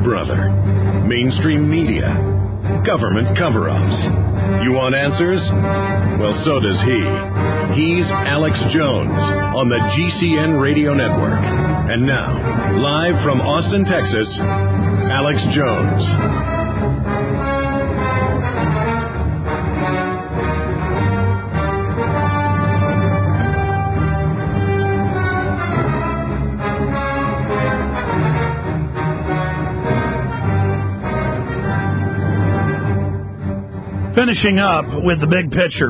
brother. Mainstream media. Government cover-ups. You want answers? Well, so does he. He's Alex Jones on the GCN Radio Network. And now, live from Austin, Texas, Alex Jones. Finishing up with the big picture,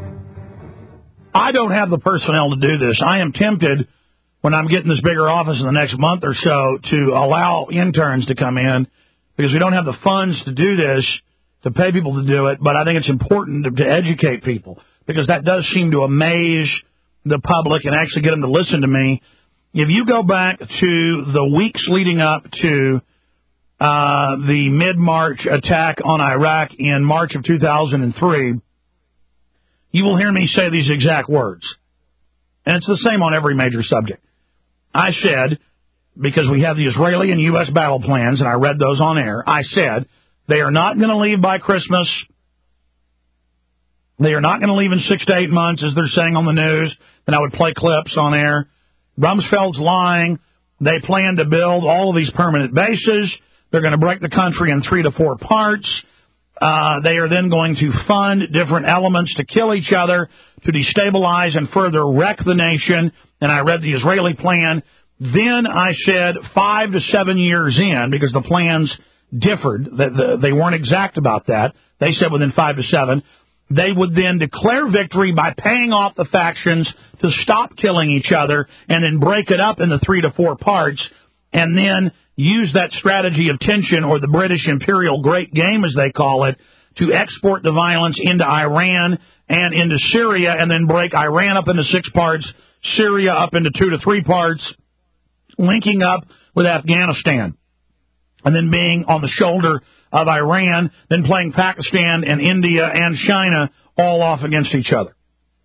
I don't have the personnel to do this. I am tempted, when I'm getting this bigger office in the next month or so, to allow interns to come in, because we don't have the funds to do this, to pay people to do it, but I think it's important to educate people, because that does seem to amaze the public and actually get them to listen to me. If you go back to the weeks leading up to the mid-March attack on Iraq in March of 2003, you will hear me say these exact words. And it's the same on every major subject. I said, because we have the Israeli and U.S. battle plans, and I read those on air, I said, they are not going to leave by Christmas. They are not going to leave in 6 to 8 months, as they're saying on the news. And I would play clips on air. Rumsfeld's lying. They plan to build all of these permanent bases. They're going to break the country in 3 to 4 parts. They are then going to fund different elements to kill each other, to destabilize and further wreck the nation. And I read the Israeli plan. Then I said 5 to 7 years in, because the plans differed. They weren't exact about that. They said within 5 to 7. They would then declare victory by paying off the factions to stop killing each other and then break it up into 3 to 4 parts, and then use that strategy of tension, or the British Imperial Great Game, as they call it, to export the violence into Iran and into Syria, and then break Iran up into 6 parts, Syria up into 2 to 3 parts, linking up with Afghanistan, and then being on the shoulder of Iran, then playing Pakistan and India and China all off against each other.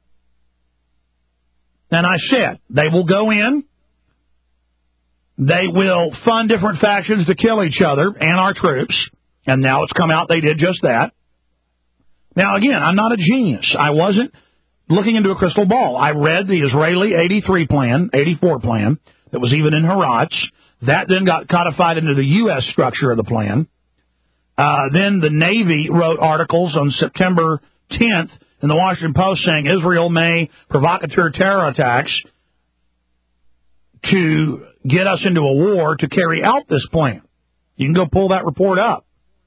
And I said, they will go in, they will fund different factions to kill each other and our troops, and now it's come out they did just that. Now, again, I'm not a genius. I wasn't looking into a crystal ball. I read the Israeli 84 plan that was even in Heratz. That then got codified into the U.S. structure of the plan. Then the Navy wrote articles on September 10th in the Washington Post saying Israel may provocateur terror attacks to get us into a war to carry out this plan. You can go pull that report up.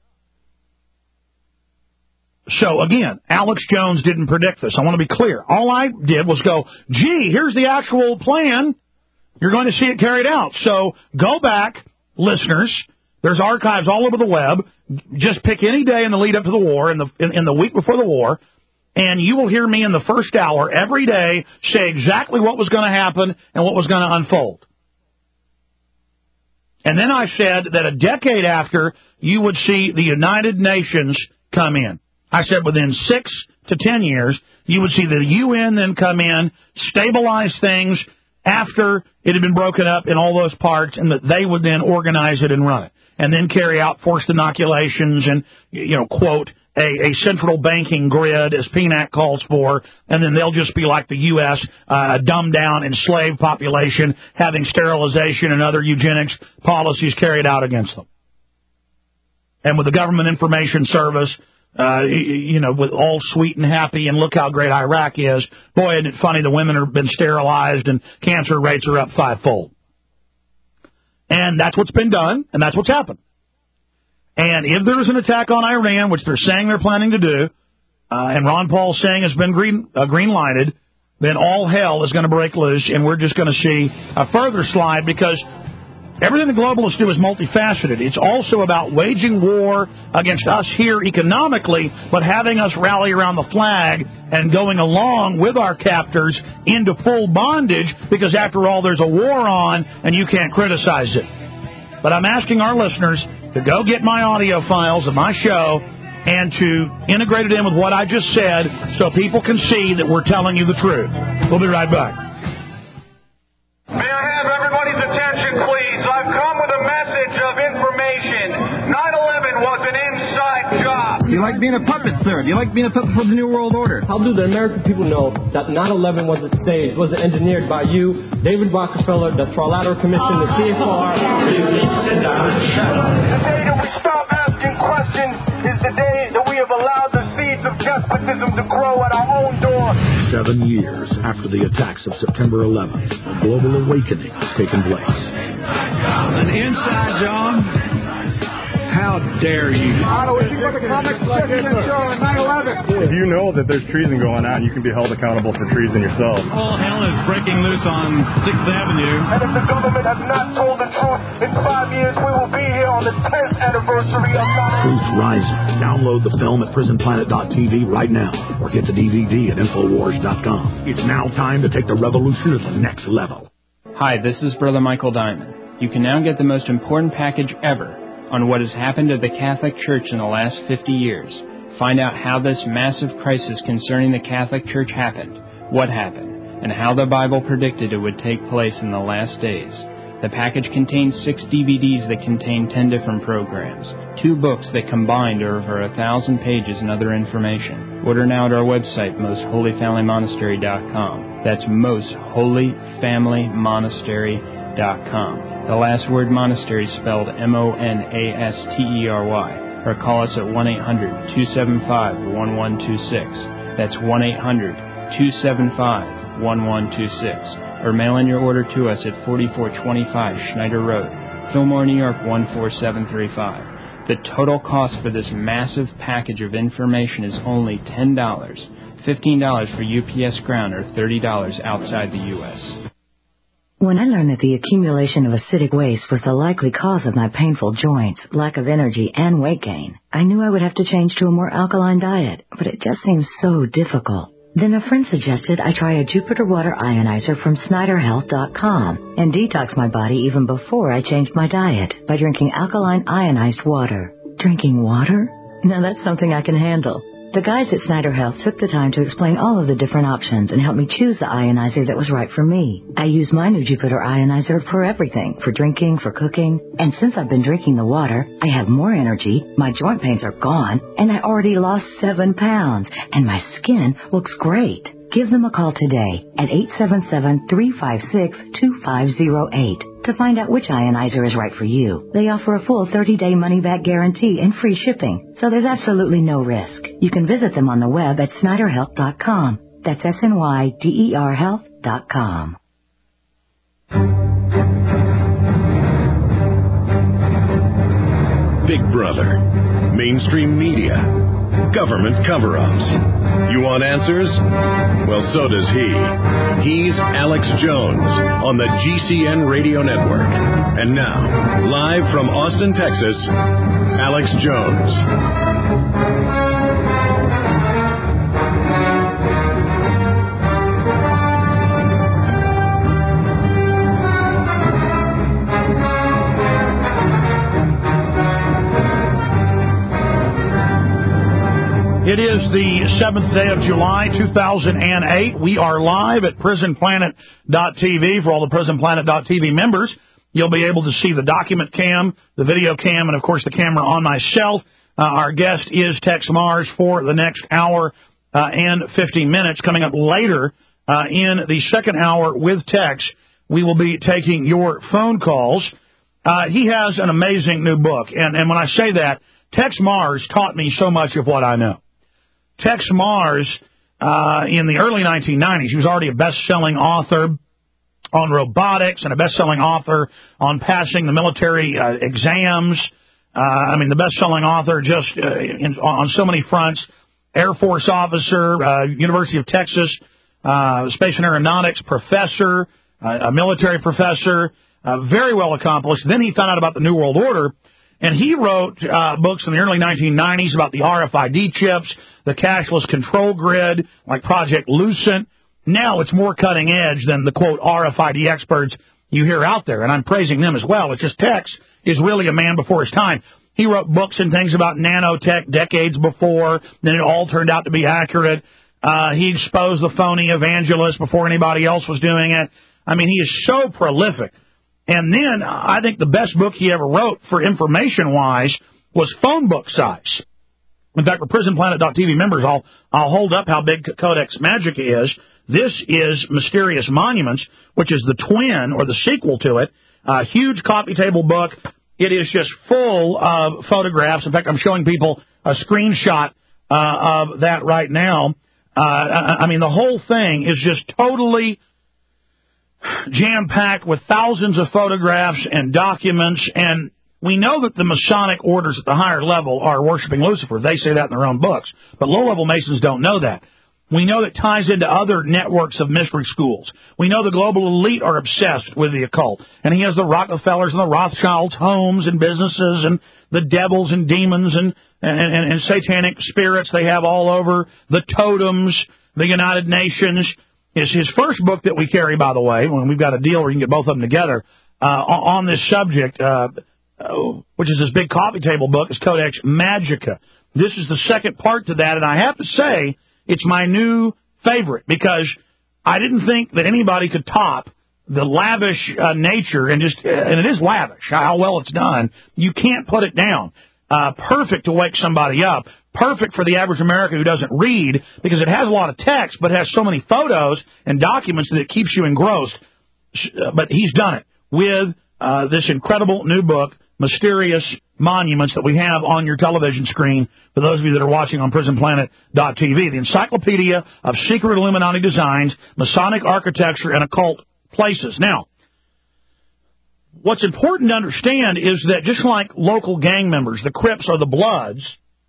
So, again, Alex Jones didn't predict this. I want to be clear. All I did was go, gee, here's the actual plan. You're going to see it carried out. So go back, listeners. There's archives all over the web. Just pick any day in the lead up to the war, in the week before the war, and you will hear me in the first hour every day say exactly what was going to happen and what was going to unfold. And then I said that a decade after, you would see the United Nations come in. I said within 6 to 10 years, you would see the UN then come in, stabilize things after it had been broken up in all those parts, and that they would then organize it and run it, and then carry out forced inoculations and, quote, a central banking grid, as PNAC calls for, and then they'll just be like the U.S., a dumbed-down enslaved population, having sterilization and other eugenics policies carried out against them. And with the Government Information Service, with all sweet and happy, and look how great Iraq is. Boy, isn't it funny, the women have been sterilized and cancer rates are up 5-fold. And that's what's been done, and that's what's happened. And if there's an attack on Iran, which they're saying they're planning to do, and Ron Paul's saying has been green-lighted, then all hell is going to break loose, and we're just going to see a further slide, because everything the globalists do is multifaceted. It's also about waging war against us here economically, but having us rally around the flag and going along with our captors into full bondage, because after all, there's a war on, and you can't criticize it. But I'm asking our listeners to go get my audio files of my show and to integrate it in with what I just said so people can see that we're telling you the truth. We'll be right back. May I have everybody's attention, please? I've come with a message of information. you like being a puppet, sir? Do you like being a puppet for the New World Order? How do the American people know that 9/11 was staged, was engineered by you, David Rockefeller, the Trilateral Commission, the CFR? The day that we stop asking questions is the day that we have allowed the seeds of despotism to grow at our own door. 7 years after the attacks of September 11th, a global awakening has taken place. An inside job? How dare you? If you know that there's treason going on, you can be held accountable for treason yourself. All hell is breaking loose on 6th Avenue. And if the government has not told the truth, in 5 years we will be here on the 10th anniversary of 9/11. Truth Rising. Download the film at prisonplanet.tv right now or get the DVD at Infowars.com. It's now time to take the revolution to the next level. Hi, this is Brother Michael Diamond. You can now get the most important package ever on what has happened to the Catholic Church in the last 50 years. Find out how this massive crisis concerning the Catholic Church happened, what happened, and how the Bible predicted it would take place in the last days. The package contains 6 DVDs that contain 10 different programs, 2 books that combined are over 1,000 pages and other information. Order now at our website, mostholyfamilymonastery.com. That's mostholyfamilymonastery.com. The last word monastery spelled MONASTERY. Or call us at 1-800-275-1126. That's 1-800-275-1126. Or mail in your order to us at 4425 Schneider Road, Fillmore, New York 14735. The total cost for this massive package of information is only $10, $15 for UPS Ground, or $30 outside the U.S. When I learned that the accumulation of acidic waste was the likely cause of my painful joints, lack of energy, and weight gain, I knew I would have to change to a more alkaline diet, but it just seemed so difficult. Then a friend suggested I try a Jupiter Water Ionizer from SnyderHealth.com and detox my body even before I changed my diet by drinking alkaline ionized water. Drinking water? Now that's something I can handle. The guys at Snyder Health took the time to explain all of the different options and help me choose the ionizer that was right for me. I use my new Jupiter Ionizer for everything, for drinking, for cooking. And since I've been drinking the water, I have more energy, my joint pains are gone, and I already lost 7 pounds, and my skin looks great. Give them a call today at 877-356-2508 to find out which ionizer is right for you. They offer a full 30-day money-back guarantee and free shipping, so there's absolutely no risk. You can visit them on the web at SnyderHealth.com. That's SNYDER Health.com. Big Brother, mainstream media, government cover-ups. You want answers? Well, so does he. He's Alex Jones on the GCN Radio Network. And now, live from Austin, Texas, Alex Jones. It is the 7th day of July, 2008. We are live at PrisonPlanet.tv. For all the PrisonPlanet.tv members, you'll be able to see the document cam, the video cam, and, of course, the camera on myself. Our guest is Tex Mars for the next hour and 15 minutes. Coming up later in the second hour with Tex, we will be taking your phone calls. He has an amazing new book, and when I say that, Tex Mars taught me so much of what I know. Tex Mars, in the early 1990s, he was already a best-selling author on robotics and a best-selling author on passing the military exams. The best-selling author just on so many fronts. Air Force officer, University of Texas, space and aeronautics professor, a military professor, very well accomplished. Then he found out about the New World Order. And he wrote books in the early 1990s about the RFID chips, the cashless control grid, like Project Lucent. Now it's more cutting edge than the, quote, RFID experts you hear out there, and I'm praising them as well. It's just Tex is really a man before his time. He wrote books and things about nanotech decades before, then it all turned out to be accurate. He exposed the phony evangelists before anybody else was doing it. I mean, he is so prolific. And then I think the best book he ever wrote for information-wise was Phone Book Size. In fact, for PrisonPlanet.tv members, I'll hold up how big Codex Magica is. This is Mysterious Monuments, which is the twin or the sequel to it. A huge coffee table book. It is just full of photographs. In fact, I'm showing people a screenshot of that right now. I mean, the whole thing is just totally jam-packed with thousands of photographs and documents, and we know that the Masonic orders at the higher level are worshiping Lucifer. They say that in their own books. But low-level Masons don't know that. We know that ties into other networks of mystery schools. We know the global elite are obsessed with the occult. And he has the Rockefellers and the Rothschilds' homes and businesses and the devils and demons and satanic spirits they have all over, the totems, the United Nations. His first book that we carry, by the way, when we've got a deal where you can get both of them together, on this subject, which is this big coffee table book, is Codex Magica. This is the second part to that, and I have to say it's my new favorite because I didn't think that anybody could top the lavish nature and it is lavish, how well it's done. You can't put it down. Perfect to wake somebody up. Perfect for the average American who doesn't read because it has a lot of text, but it has so many photos and documents that it keeps you engrossed. But he's done it with this incredible new book, Mysterious Monuments, that we have on your television screen for those of you that are watching on PrisonPlanet.tv. The Encyclopedia of Secret Illuminati Designs, Masonic Architecture, and Occult Places. Now, what's important to understand is that just like local gang members, the Crips or the Bloods,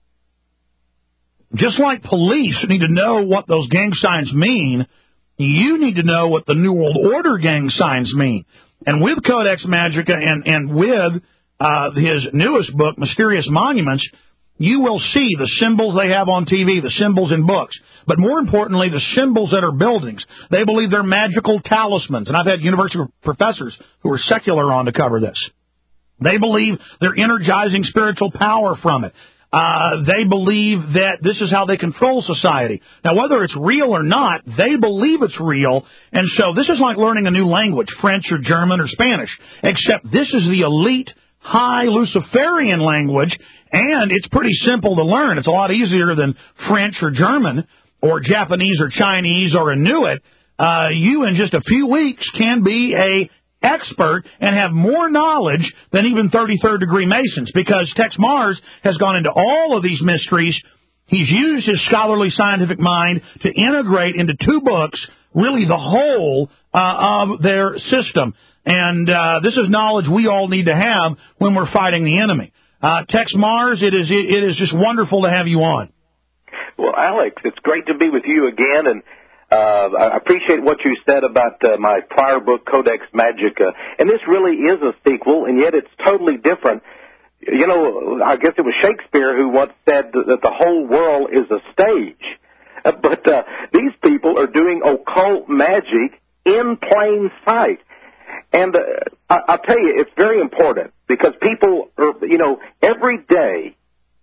just like police need to know what those gang signs mean, you need to know what the New World Order gang signs mean. And with Codex Magica and with his newest book, Mysterious Monuments, you will see the symbols they have on TV, the symbols in books, but more importantly, the symbols that are buildings. They believe they're magical talismans, and I've had university professors who are secular on to cover this. They believe they're energizing spiritual power from it. They believe that this is how they control society. Now, whether it's real or not, they believe it's real, and so this is like learning a new language, French or German or Spanish, except this is the elite, high Luciferian language, and it's pretty simple to learn. It's a lot easier than French or German or Japanese or Chinese or Inuit. You, in just a few weeks, can be a expert and have more knowledge than even 33rd degree Masons, because Tex Mars has gone into all of these mysteries. He's used his scholarly scientific mind to integrate into 2 books really the whole of their system. And this is knowledge we all need to have when we're fighting the enemy. Tex Mars, it is just wonderful to have you on. Well, Alex, it's great to be with you again, and I appreciate what you said about my prior book, Codex Magica. And this really is a sequel, and yet it's totally different. You know, I guess it was Shakespeare who once said that the whole world is a stage. But these people are doing occult magic in plain sight. And I'll tell you, it's very important because people are, you know, every day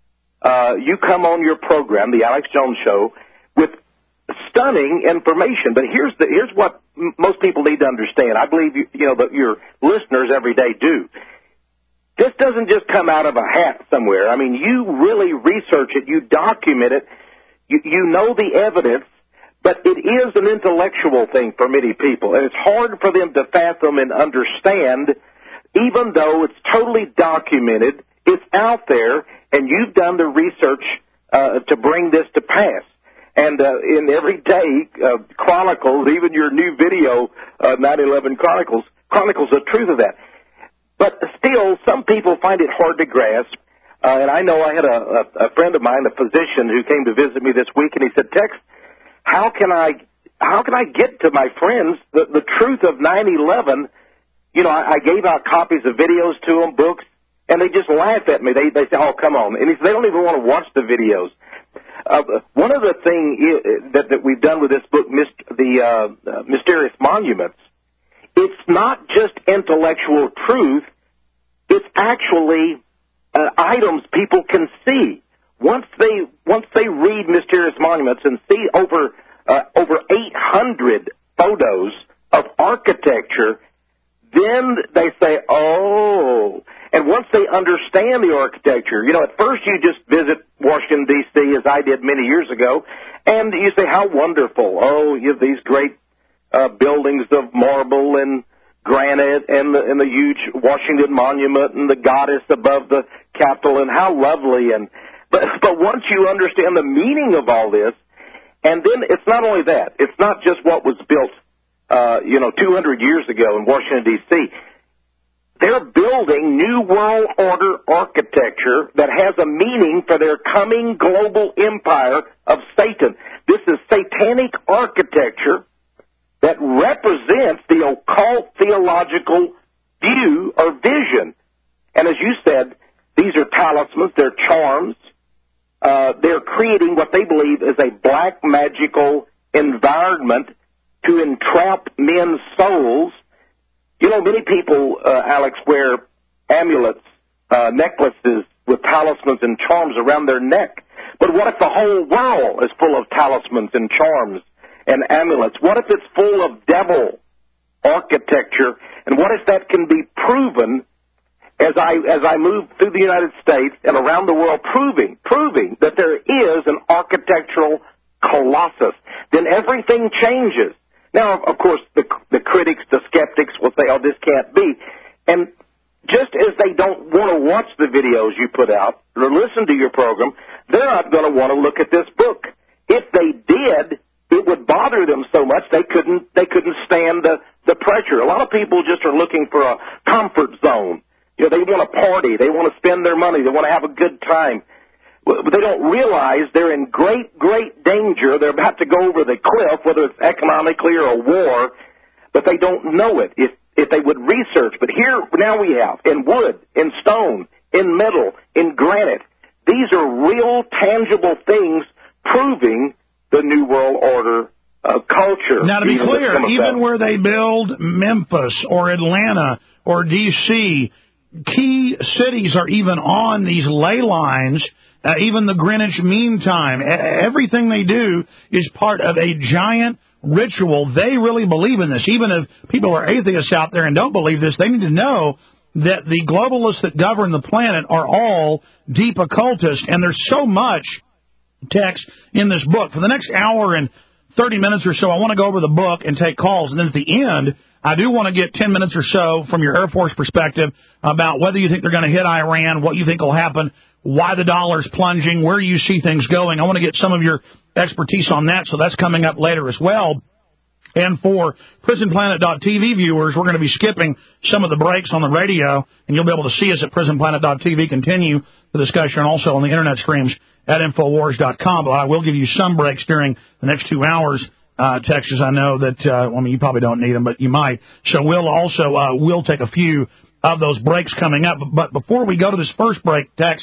you come on your program, The Alex Jones Show, with stunning information. But here's what most people need to understand. I believe that your listeners every day do. This doesn't just come out of a hat somewhere. I mean, you really research it, you document it, you know the evidence, but it is an intellectual thing for many people, and it's hard for them to fathom and understand, even though it's totally documented, it's out there, and you've done the research to bring this to pass. And in everyday chronicles, even your new video, 9/11 chronicles the truth of that. But still, some people find it hard to grasp. And I know I had a friend of mine, a physician, who came to visit me this week, and he said, Tex, how can I get to my friends the truth of 9/11? You know, I gave out copies of videos to them, books, and they just laugh at me. They say, oh, come on. And he said, they don't even want to watch the videos. One of the things that we've done with this book, the Mysterious Monuments, it's not just intellectual truth. It's actually items people can see. Once they read Mysterious Monuments and see over 800 photos of architecture, then they say, oh. And once they understand the architecture, at first you just visit Washington, D.C., as I did many years ago, and you say, how wonderful. Oh, you have these great buildings of marble and granite and the huge Washington Monument and the goddess above the Capitol, and how lovely. But once you understand the meaning of all this, and then it's not only that. It's not just what was built, 200 years ago in Washington, D.C. They're building New World Order architecture that has a meaning for their coming global empire of Satan. This is satanic architecture that represents the occult theological view or vision. And as you said, these are talismans, they're charms. They're creating what they believe is a black magical environment to entrap men's souls. Many people, Alex, wear amulets, necklaces with talismans and charms around their neck. But what if the whole world is full of talismans and charms and amulets? What if it's full of devil architecture? And what if that can be proven as I move through the United States and around the world, proving that there is an architectural colossus? Then everything changes. Now, of course, the critics, the skeptics will say, oh, this can't be. And just as they don't want to watch the videos you put out or listen to your program, they're not going to want to look at this book. If they did, it would bother them so much they couldn't stand the pressure. A lot of people just are looking for a comfort zone. They want to party. They want to spend their money. They want to have a good time. But they don't realize they're in great, great danger. They're about to go over the cliff, whether it's economically or a war, but they don't know it if they would research. But here, now we have, in wood, in stone, in metal, in granite, these are real, tangible things proving the New World Order culture. Now, to be clear, even where they build Memphis or Atlanta or D.C., key cities are even on these ley lines. Even the Greenwich Mean Time, everything they do is part of a giant ritual. They really believe in this. Even if people are atheists out there and don't believe this, they need to know that the globalists that govern the planet are all deep occultists. And there's so much text in this book. For the next hour and 30 minutes or so, I want to go over the book and take calls. And then at the end, I do want to get 10 minutes or so from your Air Force perspective about whether you think they're going to hit Iran, what you think will happen, why the dollar's plunging, where you see things going. I want to get some of your expertise on that, so that's coming up later as well. And for PrisonPlanet.tv viewers, we're going to be skipping some of the breaks on the radio, and you'll be able to see us at PrisonPlanet.tv, continue the discussion also on the Internet streams at Infowars.com. But I will give you some breaks during the next 2 hours, Texas. I know that, you probably don't need them, but you might. So we'll take a few of those breaks coming up. But before we go to this first break, Tex,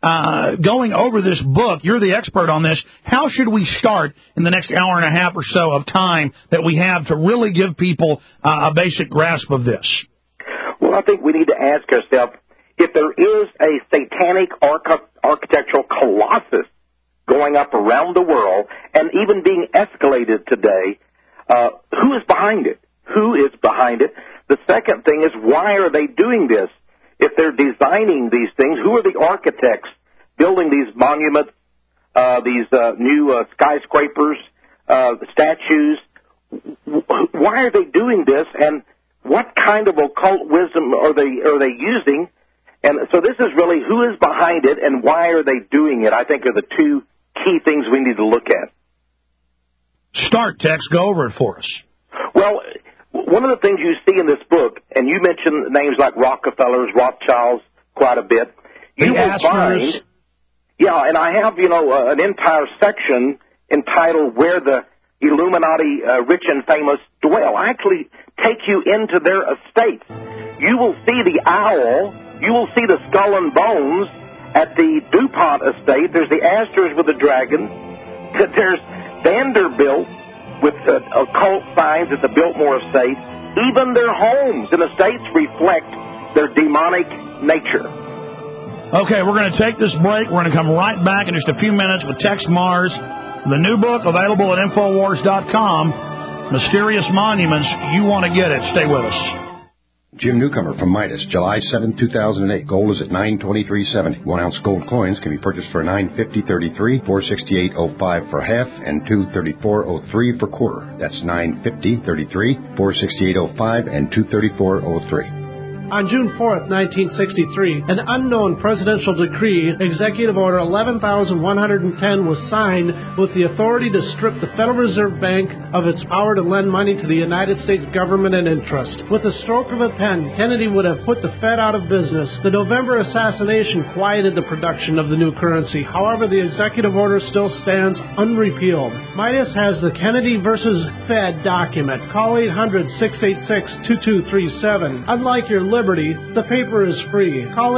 going over this book, you're the expert on this. How should we start in the next hour and a half or so of time that we have to really give people a basic grasp of this? Well, I think we need to ask ourselves, if there is a satanic architectural colossus going up around the world and even being escalated today, who is behind it? Who is behind it? The second thing is, why are they doing this? If they're designing these things, who are the architects building these monuments, these new skyscrapers, statues? Why are they doing this, and what kind of occult wisdom are they using? And so this is really who is behind it and why are they doing it, I think, are the two key things we need to look at. Start, Tex. Go over it for us. Well, one of the things you see in this book, and you mentioned names like Rockefellers, Rothschilds quite a bit, you will find, and I have, an entire section entitled Where the Illuminati Rich and Famous Dwell. I actually take you into their estates. You will see the owl, you will see the skull and bones at the DuPont estate. There's the Astors with the dragons. There's Vanderbilt with occult signs at the Biltmore estate. Even their homes and estates reflect their demonic nature. Okay, we're going to take this break. We're going to come right back in just a few minutes with Tex Mars. The new book available at Infowars.com, Mysterious Monuments. You want to get it. Stay with us. Jim Newcomer from Midas, July 7, 2008. Gold is at $923.70. 1 ounce gold coins can be purchased for $950.33, $468.05 for half, and $234.03 for quarter. That's $950.33, $468.05, and $234.03. On June 4, 1963, an unknown presidential decree, Executive Order 11,110, was signed with the authority to strip the Federal Reserve Bank of its power to lend money to the United States government and interest. With a stroke of a pen, Kennedy would have put the Fed out of business. The November assassination quieted the production of the new currency. However, the executive order still stands unrepealed. Midas has the Kennedy versus Fed document. Call 800-686-2237. Unlike your Liberty, the paper is free. Call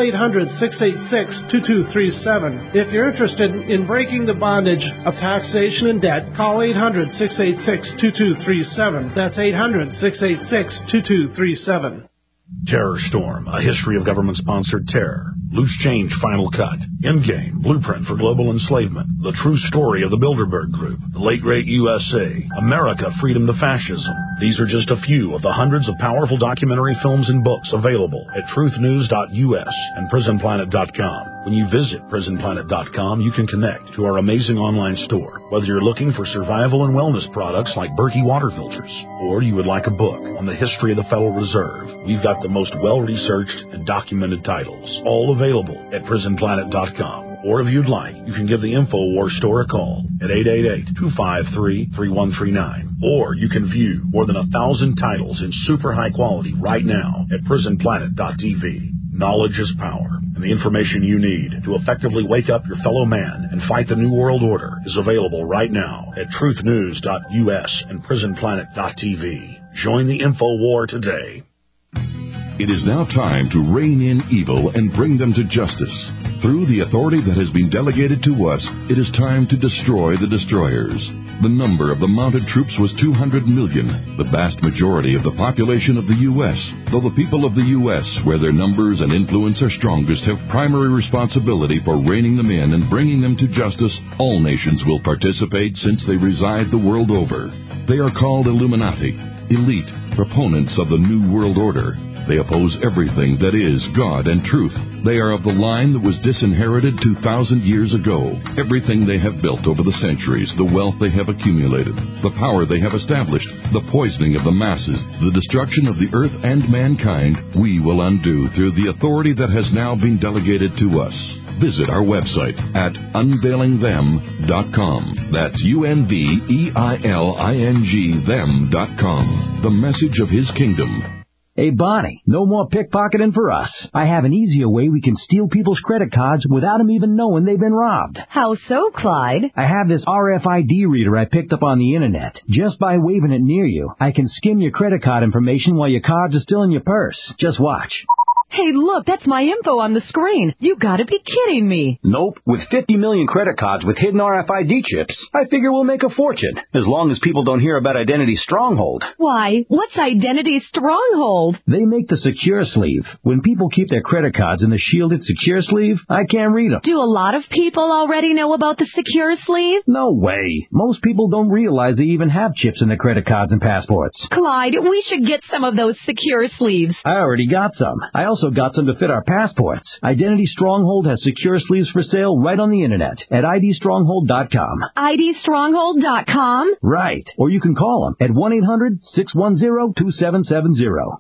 800-686-2237. If you're interested in breaking the bondage of taxation and debt, call 800-686-2237. That's 800-686-2237. Terror Storm, a history of government-sponsored terror. Loose Change Final Cut. Endgame, Blueprint for Global Enslavement. The True Story of the Bilderberg Group. The Late Great USA. America, Freedom to Fascism. These are just a few of the hundreds of powerful documentary films and books available at truthnews.us and prisonplanet.com. When you visit prisonplanet.com, you can connect to our amazing online store. Whether you're looking for survival and wellness products like Berkey water filters, or you would like a book on the history of the Federal Reserve, we've got the most well-researched and documented titles, all available at prisonplanet.com. Or if you'd like, you can give the InfoWars store a call at 888-253-3139. Or you can view more than 1,000 titles in super high quality right now at prisonplanet.tv. Knowledge is power, and the information you need to effectively wake up your fellow man and fight the New World Order is available right now at truthnews.us and prisonplanet.tv. Join the InfoWar today. It is now time to rein in evil and bring them to justice. Through the authority that has been delegated to us, it is time to destroy the destroyers. The number of the mounted troops was 200 million, the vast majority of the population of the U.S. Though the people of the U.S., where their numbers and influence are strongest, have primary responsibility for reining them in and bringing them to justice, all nations will participate since they reside the world over. They are called Illuminati, elite, proponents of the New World Order. They oppose everything that is God and truth. They are of the line that was disinherited 2,000 years ago. Everything they have built over the centuries, the wealth they have accumulated, the power they have established, the poisoning of the masses, the destruction of the earth and mankind, we will undo through the authority that has now been delegated to us. Visit our website at unveilingthem.com. That's UNVEILING them.com. The message of His kingdom. Hey, Bonnie, no more pickpocketing for us. I have an easier way we can steal people's credit cards without them even knowing they've been robbed. How so, Clyde? I have this RFID reader I picked up on the Internet. Just by waving it near you, I can skim your credit card information while your cards are still in your purse. Just watch. Hey, look, that's my info on the screen. You gotta be kidding me. Nope. With 50 million credit cards with hidden RFID chips, I figure we'll make a fortune, as long as people don't hear about Identity Stronghold. Why? What's Identity Stronghold? They make the secure sleeve. When people keep their credit cards in the shielded secure sleeve, I can't read them. Do a lot of people already know about the secure sleeve? No way. Most people don't realize they even have chips in their credit cards and passports. Clyde, we should get some of those secure sleeves. I already got some. I also got some to fit our passports. Identity Stronghold has secure sleeves for sale right on the Internet at idstronghold.com. idstronghold.com? Right. Or you can call them at 1-800-610-2770.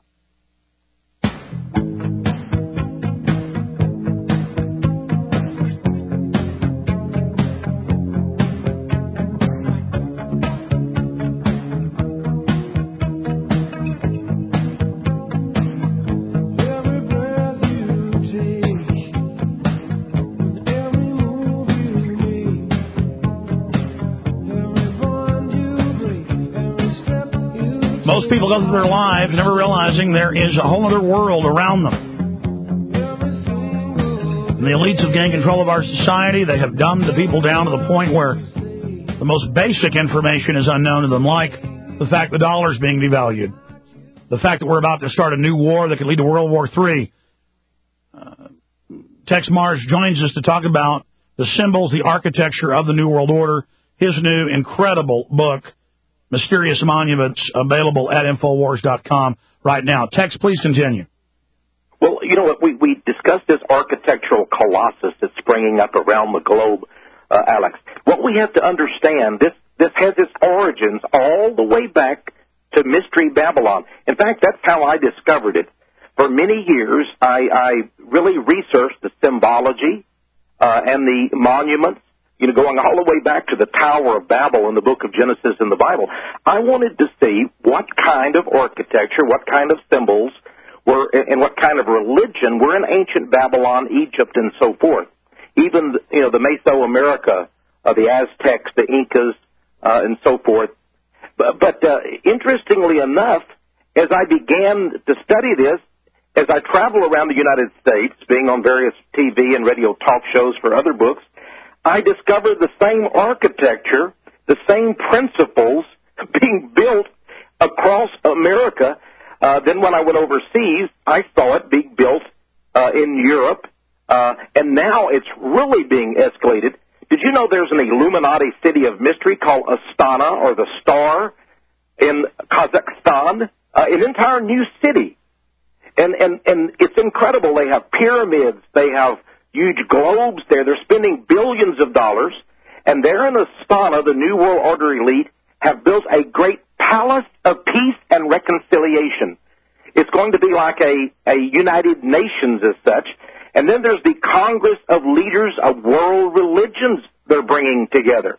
Most people go through their lives never realizing there is a whole other world around them. And the elites have gained control of our society. They have dumbed the people down to the point where the most basic information is unknown to them, like the fact the dollar is being devalued, the fact that we're about to start a new war that could lead to World War III. Tex Mars joins us to talk about the symbols, the architecture of the New World Order, his new incredible book, Mysterious Monuments, available at Infowars.com. right now. Tex, please continue. Well, you know what, we discussed this architectural colossus that's springing up around the globe, Alex. What we have to understand, this has its origins all the way back to Mystery Babylon. In fact, that's how I discovered it. For many years, I really researched the symbology and the monuments, you know, going all the way back to the Tower of Babel in the book of Genesis in the Bible. I wanted to see what kind of architecture, what kind of symbols were, and what kind of religion were in ancient Babylon, Egypt, and so forth. Even, you know, the Mesoamerica, the Aztecs, the Incas, and so forth. But interestingly enough, as I began to study this, as I travel around the United States, being on various TV and radio talk shows for other books, I discovered the same architecture, the same principles being built across America. Then when I went overseas, I saw it being built in Europe, and now it's really being escalated. Did you know there's an Illuminati city of mystery called Astana, or the Star, in Kazakhstan? An entire new city. And it's incredible. They have pyramids. They have huge globes there. They're spending billions of dollars. And there in Astana, the New World Order elite have built a great palace of peace and reconciliation. It's going to be like a United Nations as such. And then there's the Congress of Leaders of World Religions they're bringing together.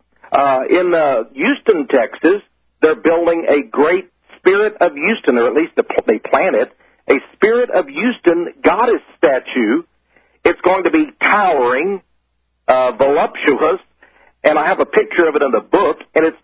In Houston, Texas, they're building a great Spirit of Houston, or at least they plan it, a Spirit of Houston goddess statue. It's going to be towering, voluptuous, and I have a picture of it in the book, and it's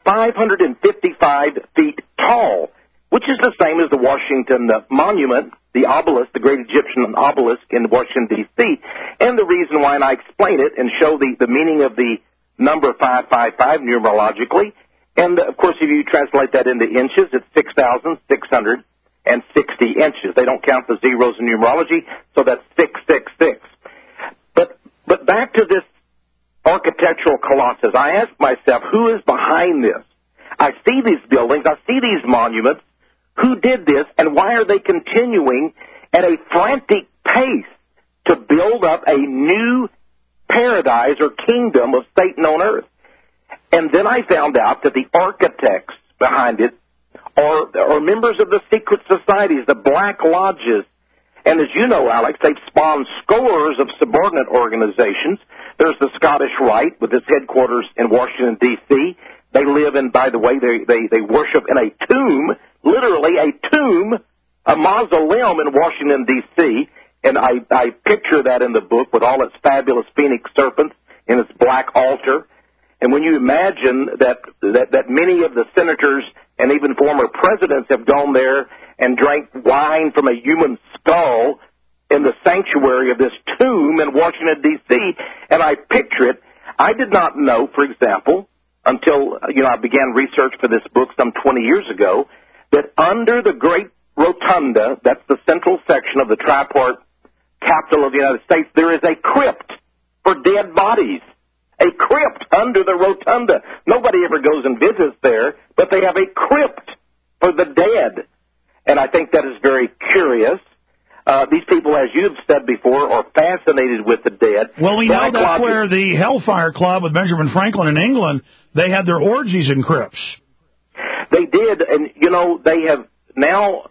555 feet tall, which is the same as the Washington Monument, the obelisk, the great Egyptian obelisk in Washington, D.C. And the reason why, and I explain it and show the meaning of the number 555 numerologically. And, of course, if you translate that into inches, it's 6,660 inches. They don't count the zeros in numerology, so that's 666. But back to this architectural colossus, I ask myself, who is behind this? I see these buildings, I see these monuments. Who did this, and why are they continuing at a frantic pace to build up a new paradise or kingdom of Satan on earth? And then I found out that the architects behind it are members of the secret societies, the Black Lodges. And as you know, Alex, they've spawned scores of subordinate organizations. There's the Scottish Rite with its headquarters in Washington, D.C. They live in, by the way, they worship in a tomb, literally a tomb, a mausoleum in Washington, D.C., and I picture that in the book with all its fabulous phoenix serpents and its black altar. And when you imagine that many of the senators and even former presidents have gone there and drank wine from a human skull in the sanctuary of this tomb in Washington, D.C., and I picture it, I did not know, for example, until I began research for this book some 20 years ago, that under the Great Rotunda, that's the central section of the tripart capital of the United States, there is a crypt for dead bodies. A crypt under the rotunda. Nobody ever goes and visits there, but they have a crypt for the dead. And I think that is very curious. These people, as you've said before, are fascinated with the dead. Well, we know that's where the Hellfire Club with Benjamin Franklin in England, they had their orgies in crypts. They did, and, they have now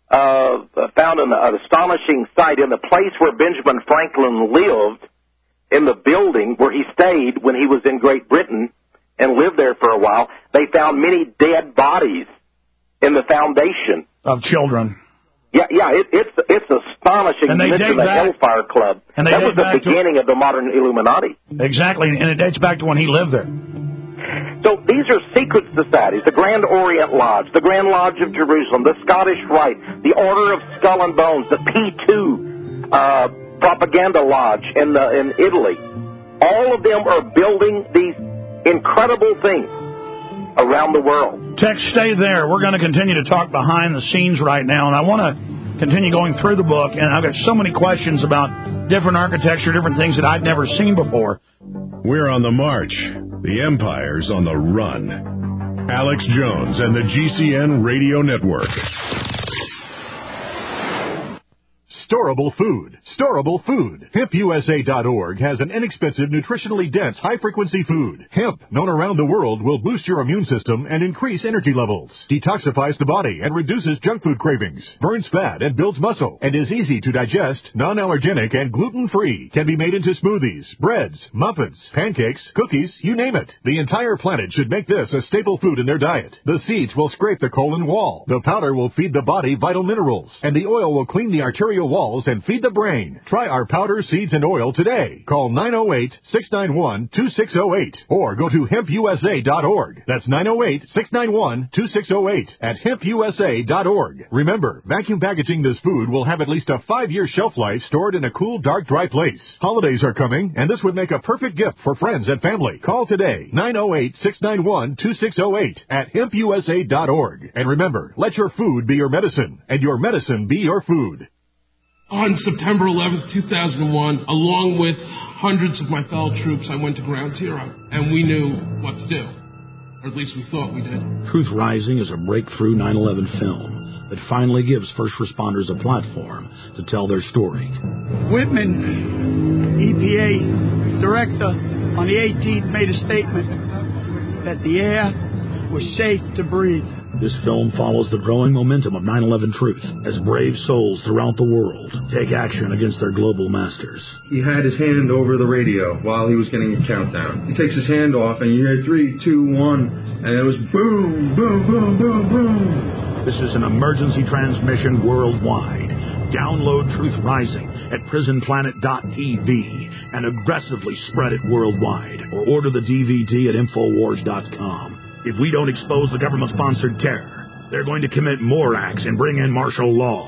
found an astonishing sight in the place where Benjamin Franklin lived, in the building where he stayed when he was in Great Britain and lived there for a while. They found many dead bodies in the foundation. Of children. Yeah, it's astonishing. And they date the back, Hellfire Club. And that was the beginning of the modern Illuminati. Exactly, and it dates back to when he lived there. So these are secret societies, the Grand Orient Lodge, the Grand Lodge of Jerusalem, the Scottish Rite, the Order of Skull and Bones, the P2 Propaganda Lodge in Italy. All of them are building these incredible things around the world. Tex, stay there. We're going to continue to talk behind the scenes right now, and I want to continue going through the book, and I've got so many questions about different architecture, different things that I'd never seen before. We're on the march. The Empire's on the run. Alex Jones and the GCN Radio Network. storable food. Storable food. HempUSA.org has an inexpensive, nutritionally dense, high-frequency food. Hemp, known around the world, will boost your immune system and increase energy levels, detoxifies the body and reduces junk food cravings, burns fat and builds muscle, and is easy to digest, non-allergenic, and gluten-free. Can be made into smoothies, breads, muffins, pancakes, cookies, you name it. The entire planet should make this a staple food in their diet. The seeds will scrape the colon wall. The powder will feed the body vital minerals, and the oil will clean the arterial walls and feed the brain. Try our powder, seeds, and oil today. Call 908-691-2608 or go to hempusa.org. That's 908-691-2608 at hempusa.org. Remember, vacuum packaging this food will have at least a 5-year shelf life stored in a cool, dark, dry place. Holidays are coming, and this would make a perfect gift for friends and family. Call today, 908-691-2608 at hempusa.org. And remember, let your food be your medicine, and your medicine be your food. On September 11th, 2001, along with hundreds of my fellow troops, I went to Ground Zero, and we knew what to do. Or at least we thought we did. Truth Rising is a breakthrough 9/11 film that finally gives first responders a platform to tell their story. Whitman, EPA director, on the 18th made a statement that the air was safe to breathe. This film follows the growing momentum of 9/11 truth as brave souls throughout the world take action against their global masters. He had his hand over the radio while he was getting a countdown. He takes his hand off and you hear 3, 2, 1, and it was boom, boom, boom, boom, boom. This is an emergency transmission worldwide. Download Truth Rising at prisonplanet.tv and aggressively spread it worldwide, or order the DVD at Infowars.com. If we don't expose the government-sponsored terror, they're going to commit more acts and bring in martial law.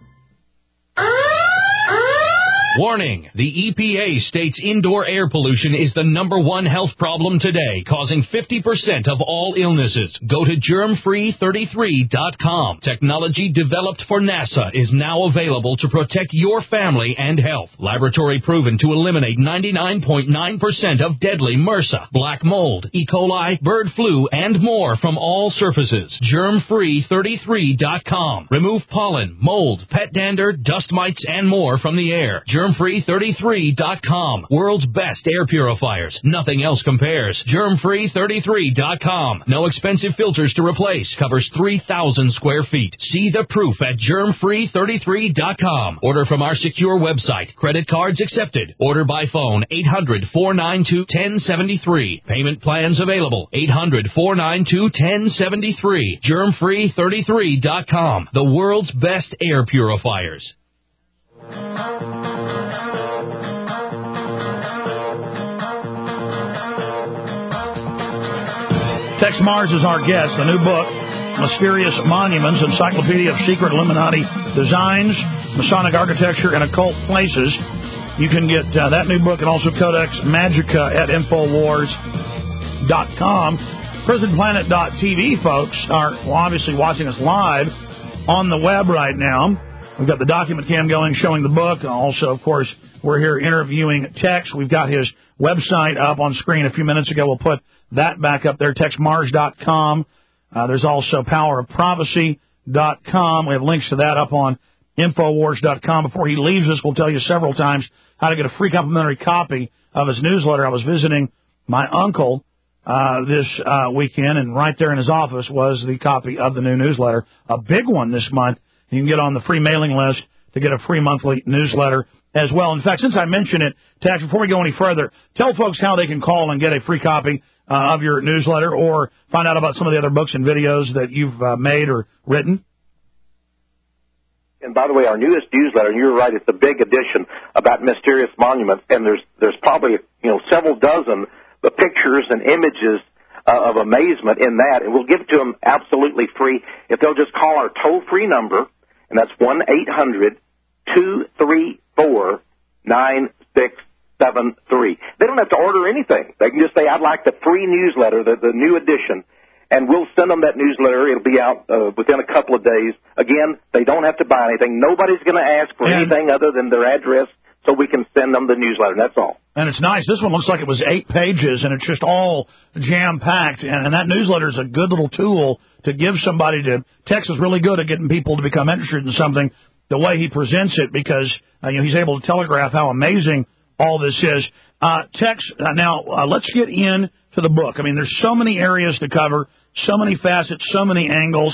Warning, the EPA states indoor air pollution is the #1 health problem today, causing 50% of all illnesses. Go to germfree33.com. Technology developed for NASA is now available to protect your family and health. Laboratory proven to eliminate 99.9% of deadly MRSA, black mold, E. coli, bird flu, and more from all surfaces. germfree33.com. Remove pollen, mold, pet dander, dust mites, and more from the air. germfree33.com. World's best air purifiers. Nothing else compares. germfree33.com. No expensive filters to replace. Covers 3,000 square feet. See the proof at germfree33.com. Order from our secure website. Credit cards accepted. Order by phone 800-492-1073. Payment plans available. 800-492-1073. germfree33.com. The world's best air purifiers. Tex Mars is our guest. The new book, Mysterious Monuments, Encyclopedia of Secret Illuminati Designs, Masonic Architecture, and Occult Places. You can get that new book and also Codex Magica at Infowars.com. PrisonPlanet.tv, folks, are obviously watching us live on the web right now. We've got the document cam going showing the book. Also, of course, we're here interviewing Tex. We've got his website up on screen a few minutes ago. We'll put that back up there, TexMars.com. There's also PowerOfProphecy.com. We have links to that up on Infowars.com. Before he leaves us, we'll tell you several times how to get a free complimentary copy of his newsletter. I was visiting my uncle this weekend, and right there in his office was the copy of the new newsletter, a big one this month. You can get on the free mailing list to get a free monthly newsletter as well. In fact, since I mention it, Tex, before we go any further, tell folks how they can call and get a free copy of your newsletter or find out about some of the other books and videos that you've made or written. And by the way, our newest newsletter, and you're right, it's a big edition about mysterious monuments, and there's probably several dozen pictures and images of amazement in that, and we'll give it to them absolutely free if they'll just call our toll-free number, and that's 1-800-234-9673. They don't have to order anything. They can just say, I'd like the free newsletter, the new edition, and we'll send them that newsletter. It'll be out within a couple of days. Again, they don't have to buy anything. Nobody's going to ask for anything other than their address, so we can send them the newsletter. That's all. And it's nice. This one looks like it was 8 pages, and it's just all jam-packed. And that newsletter is a good little tool to give somebody to. Tex is really good at getting people to become interested in something. the way he presents it, because he's able to telegraph how amazing all this is. Tex, now let's get into the book. I mean, there's so many areas to cover, so many facets, so many angles.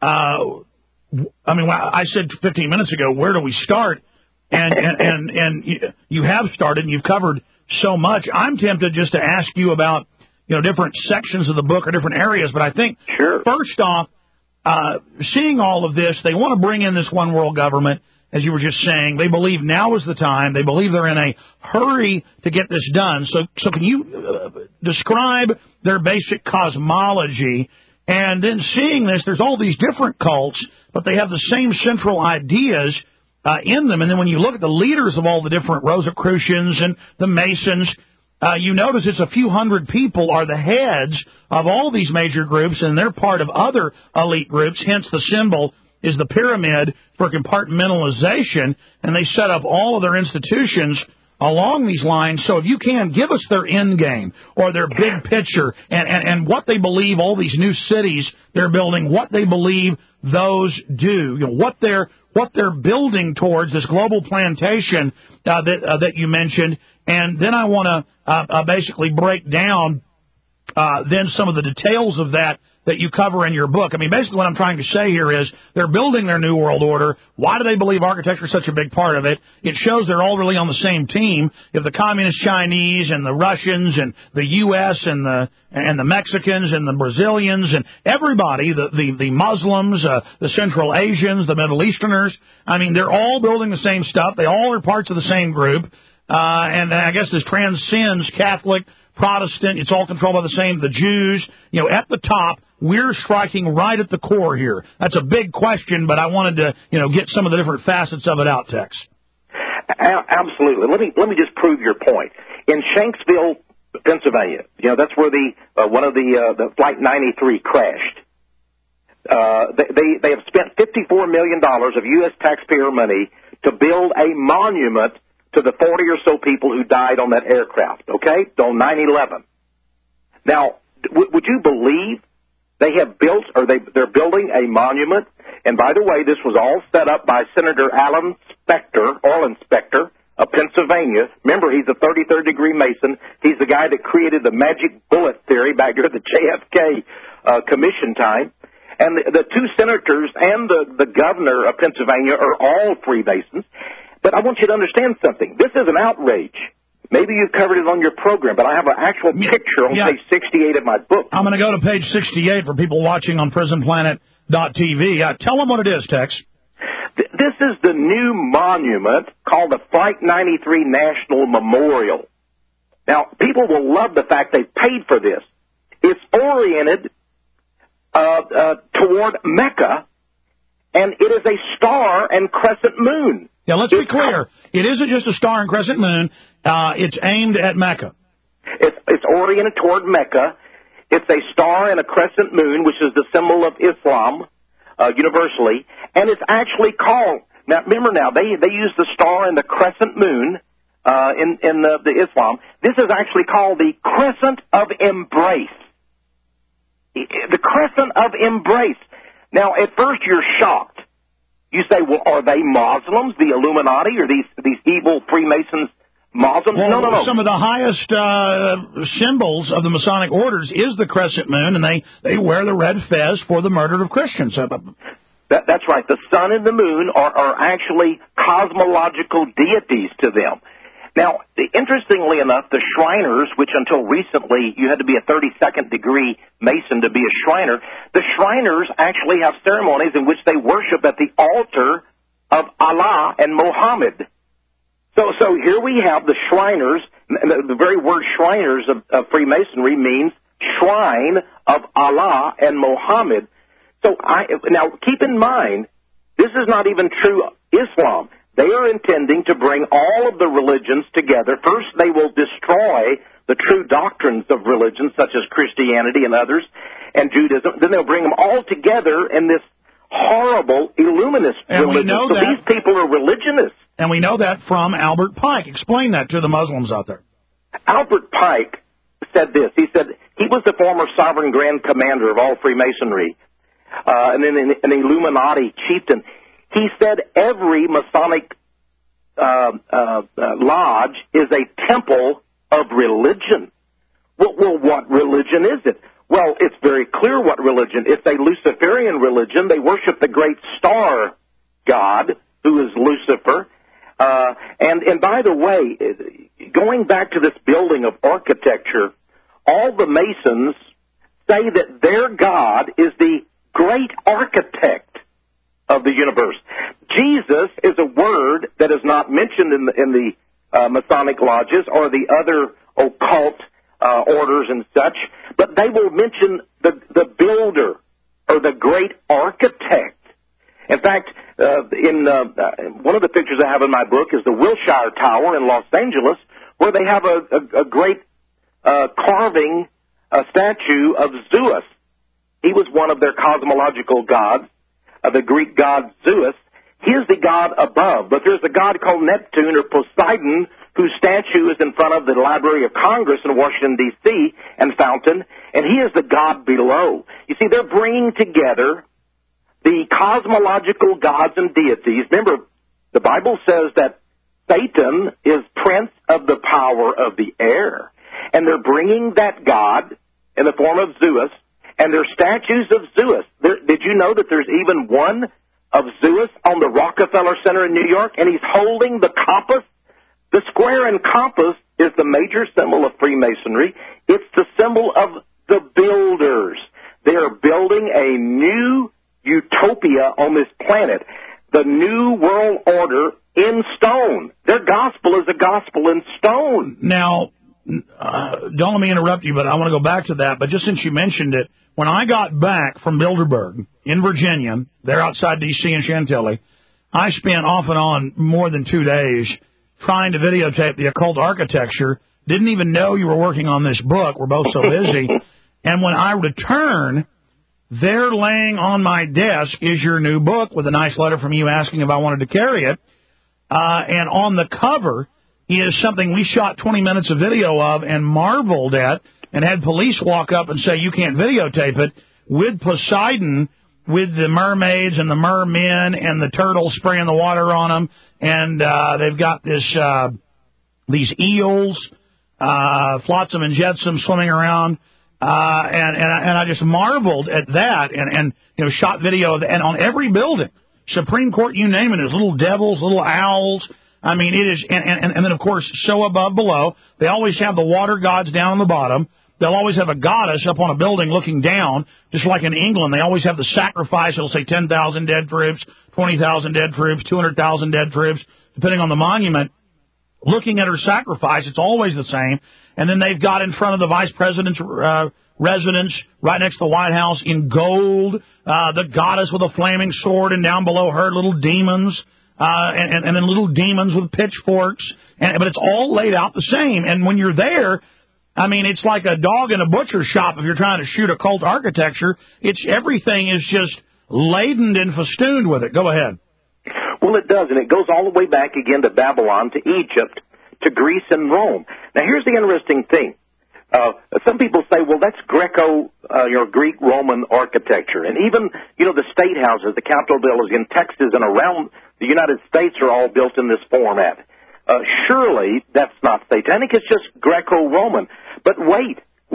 I said 15 minutes ago, where do we start? And you have started, and you've covered so much. I'm tempted just to ask you about, different sections of the book or different areas, but I think, first off, seeing all of this, they want to bring in this one world government, as you were just saying. They believe now is the time. They believe they're in a hurry to get this done. So can you describe their basic cosmology? And then seeing this, there's all these different cults, but they have the same central ideas in them. And then when you look at the leaders of all the different Rosicrucians and the Masons, you notice it's a few hundred people are the heads of all these major groups, and they're part of other elite groups, hence the symbol is the pyramid for compartmentalization, and they set up all of their institutions along these lines. So if you can, give us their end game or their big picture and what they believe all these new cities they're building, what they believe those do, what they're building towards, this global plantation that you mentioned. And then I want to basically break down then some of the details of that you cover in your book. I mean, basically what I'm trying to say here is they're building their new world order. Why do they believe architecture is such a big part of it? It shows they're all really on the same team. If the communist Chinese and the Russians and the U.S. and the Mexicans and the Brazilians and everybody, the Muslims, the Central Asians, the Middle Easterners, I mean, they're all building the same stuff. They all are parts of the same group. And I guess this transcends Catholic, Protestant. It's all controlled by the same. The Jews, at the top, we're striking right at the core here. That's a big question, but I wanted to, get some of the different facets of it out, Tex. Absolutely. Let me just prove your point. In Shanksville, Pennsylvania, that's where one of the Flight 93 crashed. They have spent $54 million of U.S. taxpayer money to build a monument to the 40 or so people who died on that aircraft, okay, on 9/11. Now, would you believe they have built, or they're building a monument? And by the way, this was all set up by Senator Alan Specter of Pennsylvania. Remember, he's a 33rd degree Mason. He's the guy that created the magic bullet theory back during the JFK commission time. And the two senators and the governor of Pennsylvania are all Freemasons. But I want you to understand something. This is an outrage. Maybe you've covered it on your program, but I have an actual picture on page 68 of my book. I'm going to go to page 68 for people watching on PrisonPlanet.tv. Tell them what it is, Tex. This is the new monument called the Flight 93 National Memorial. Now, people will love the fact they paid for this. It's oriented toward Mecca, and it is a star and crescent moon. Yeah, let's be clear. It isn't just a star and crescent moon. It's aimed at Mecca. It's oriented toward Mecca. It's a star and a crescent moon, which is the symbol of Islam universally. And it's actually called, now remember they use the star and the crescent moon in the Islam. This is actually called the Crescent of Embrace. The Crescent of Embrace. Now, at first you're shocked. You say, well, are they Muslims, the Illuminati, or these evil Freemasons Muslims? Well, No. Some of the highest symbols of the Masonic orders is the crescent moon, and they wear the red fez for the murder of Christians. That's right. The sun and the moon are actually cosmological deities to them. Now, interestingly enough, the Shriners, which until recently you had to be a 32nd degree Mason to be a Shriner, the Shriners actually have ceremonies in which they worship at the altar of Allah and Muhammad. So here we have the Shriners. The very word Shriners of Freemasonry means shrine of Allah and Muhammad. So now keep in mind, this is not even true Islam. They are intending to bring all of the religions together. First, they will destroy the true doctrines of religions, such as Christianity and others, and Judaism. Then they'll bring them all together in this horrible Illuminist religion. So these people are religionists. And we know that from Albert Pike. Explain that to the Muslims out there. Albert Pike said this. He said he was the former sovereign grand commander of all Freemasonry, and then an Illuminati chieftain. He said every Masonic lodge is a temple of religion. Well, what religion is it? Well, it's very clear what religion. It's a Luciferian religion. They worship the great star god, who is Lucifer. And by the way, going back to this building of architecture, all the Masons say that their God is the great architect of the universe. Jesus is a word that is not mentioned in the Masonic lodges or the other occult orders and such, but they will mention the builder or the great architect. In fact, in one of the pictures I have in my book is the Wilshire Tower in Los Angeles, where they have a great carving statue of Zeus. He was one of their cosmological gods, the Greek god Zeus. He is the god above, but there's a god called Neptune or Poseidon, whose statue is in front of the Library of Congress in Washington, D.C., and Fountain, and he is the god below. You see, they're bringing together the cosmological gods and deities. Remember, the Bible says that Satan is prince of the power of the air, and they're bringing that god in the form of Zeus, and they're statues of Zeus. Did you know that there's even one of Zeus on the Rockefeller Center in New York, and he's holding the compass? The square and compass is the major symbol of Freemasonry. It's the symbol of the builders. They are building a new utopia on this planet, the New World Order in stone. Their gospel is a gospel in stone. Now, don't let me interrupt you, but I want to go back to that. But just since you mentioned it, when I got back from Bilderberg in Virginia, they're outside D.C. in Chantilly, I spent off and on more than 2 days trying to videotape the occult architecture. Didn't even know you were working on this book. We're both so busy. And when I return, there laying on my desk is your new book with a nice letter from you asking if I wanted to carry it. And on the cover is something we shot 20 minutes of video of and marveled at and had police walk up and say, you can't videotape it, with Poseidon, with the mermaids and the mermen and the turtles spraying the water on them. And they've got these eels, flotsam and jetsam swimming around. And I just marveled at that and shot video of that. And on every building, Supreme Court, you name it, there's little devils, little owls. I mean, it is, and then of course, so above, below, they always have the water gods down on the bottom. They'll always have a goddess up on a building looking down, just like in England. They always have the sacrifice. It'll say 10,000 dead troops, 20,000 dead troops, 200,000 dead troops, depending on the monument. Looking at her sacrifice, it's always the same. And then they've got in front of the vice president's residence, right next to the White House, in gold, the goddess with a flaming sword, and down below her, little demons, and then little demons with pitchforks. But it's all laid out the same. And when you're there, I mean, it's like a dog in a butcher shop if you're trying to shoot occult architecture. Everything is just laden and festooned with it. Go ahead. Well, it does, and it goes all the way back again to Babylon, to Egypt, to Greece and Rome. Now, here's the interesting thing. Some people say, well, that's Greek-Roman architecture. And even, the state houses, the Capitol buildings in Texas and around the United States are all built in this format. Surely that's not satanic. It's just Greco-Roman. But wait.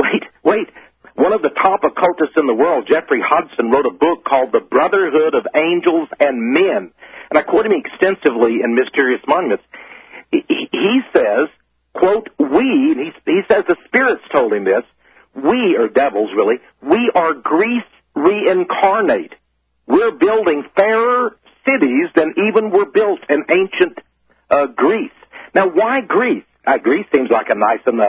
One of the top occultists in the world, Jeffrey Hodgson, wrote a book called The Brotherhood of Angels and Men. And I quote him extensively in Mysterious Monuments. He says, quote, he says the spirits told him this, we, or devils really, we are Greece reincarnate. We're building fairer cities than even were built in ancient Greece. Now, why Greece? Greece seems like a nice enough,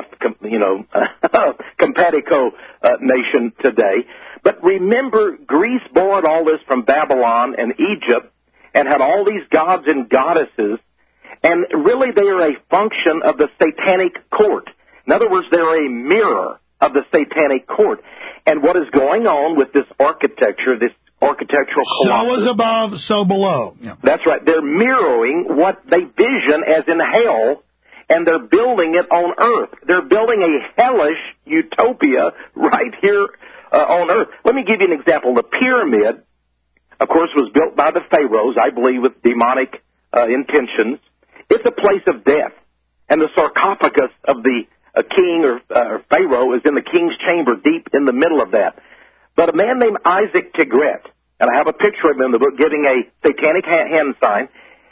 compatico nation today. But remember, Greece borrowed all this from Babylon and Egypt and had all these gods and goddesses. And really, they are a function of the satanic court. In other words, they're a mirror of the satanic court. And what is going on with this architecture, this architectural colossus? So is above, so below. Yeah. That's right. They're mirroring what they vision as in hell, and they're building it on earth. They're building a hellish utopia right here on earth. Let me give you an example. The pyramid of course, was built by the pharaohs, I believe, with demonic intentions. It's a place of death, and the sarcophagus of the king or pharaoh is in the king's chamber, deep in the middle of that. But a man named Isaac Tigret, and I have a picture of him in the book giving a satanic hand sign,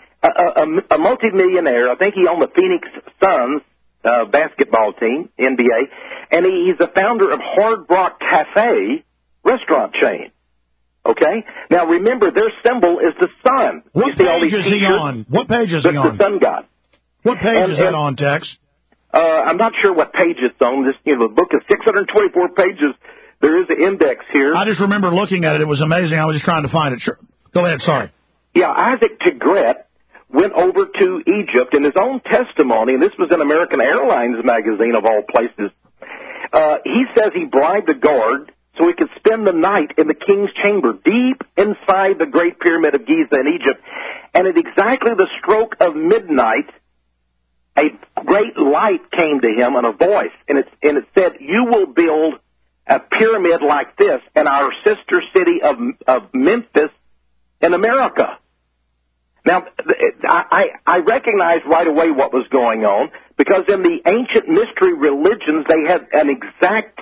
a multimillionaire. I think he owned the Phoenix Suns basketball team, NBA, and he's the founder of Hard Rock Cafe restaurant chain. Okay? Now, remember, their symbol is the sun. What you see all page these is he on? What page is he on? The sun god. What page is that on, Tex? I'm not sure what page it's on. This, the book is 624 pages. There is an index here. I just remember looking at it. It was amazing. I was just trying to find it. Sure. Go ahead. Sorry. Yeah, Isaac Tigret went over to Egypt in his own testimony, and this was in American Airlines magazine of all places. He says he bribed the guard so he could spend the night in the king's chamber, deep inside the Great Pyramid of Giza in Egypt. And at exactly the stroke of midnight, a great light came to him and a voice, and it said, "You will build a pyramid like this in our sister city of Memphis in America." Now, I recognized right away what was going on, because in the ancient mystery religions, they had an exact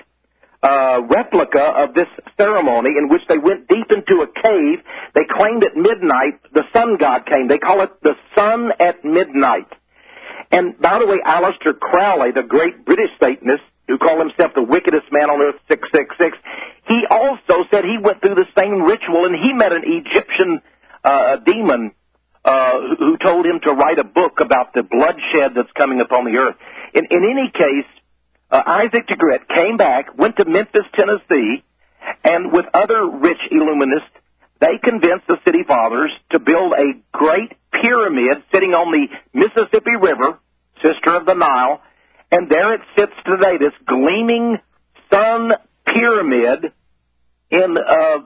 replica of this ceremony in which they went deep into a cave. They claimed at midnight the sun god came. They call it the sun at midnight. And by the way, Aleister Crowley, the great British Satanist, who called himself the wickedest man on earth, 666, he also said he went through the same ritual, and he met an Egyptian demon who told him to write a book about the bloodshed that's coming upon the earth. In any case, Isaac Tigret came back, went to Memphis, Tennessee, and with other rich Illuminists, they convinced the city fathers to build a great pyramid sitting on the Mississippi River, sister of the Nile, and there it sits today, this gleaming sun pyramid in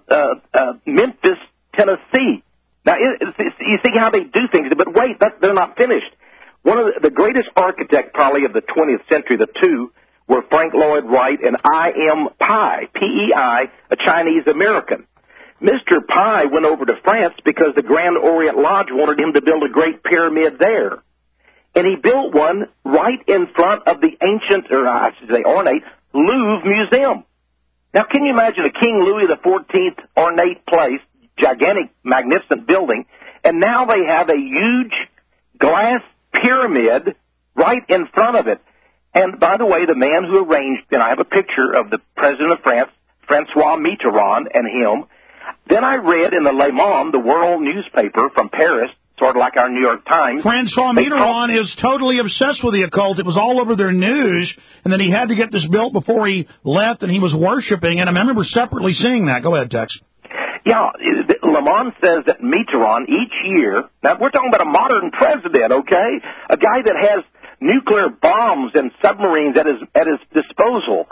Memphis, Tennessee. Now, you see how they do things, but wait, they're not finished. One of the greatest architect probably of the 20th century, the two, were Frank Lloyd Wright and I.M. Pei, P-E-I, a Chinese-American. Mr. Pei went over to France because the Grand Orient Lodge wanted him to build a great pyramid there. And he built one right in front of the ancient, or I should say ornate, Louvre Museum. Now, can you imagine a King Louis XIV ornate place, gigantic, magnificent building, and now they have a huge glass pyramid right in front of it. And by the way, the man who arranged, and I have a picture of the president of France, Francois Mitterrand, and him. Then I read in the Le Monde, the world newspaper from Paris, sort of like our New York Times. Francois Mitterrand is totally obsessed with the occult. It was all over their news, and then he had to get this built before he left, and he was worshiping, and I remember separately seeing that. Go ahead, Tex. Yeah, Le Monde says that Mitterrand each year, now we're talking about a modern president, okay? A guy that has nuclear bombs and submarines at his disposal.